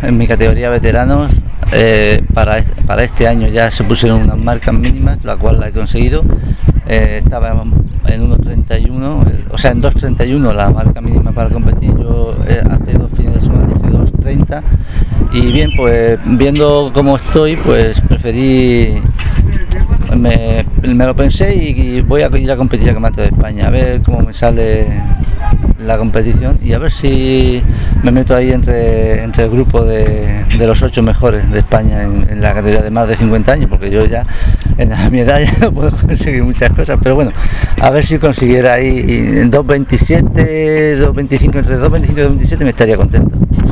en mi categoría veteranos. Para este año ya se pusieron unas marcas mínimas, la cual la he conseguido. Estaba en 1.31, o sea en 2.31 la marca mínima para competir. Yo hace 2 fines de semana hice 2.30 y bien, pues viendo cómo estoy, pues preferí, me lo pensé y voy a ir a competir al Campeonato de España, a ver cómo me sale la competición y a ver si me meto ahí entre el grupo de los 8 mejores de España en la categoría de más de 50 años, porque yo ya a mi edad ya no puedo conseguir muchas cosas, pero bueno, a ver si consiguiera ahí en 2.27, 2.25, entre 2.25 y 2.27 me estaría contento.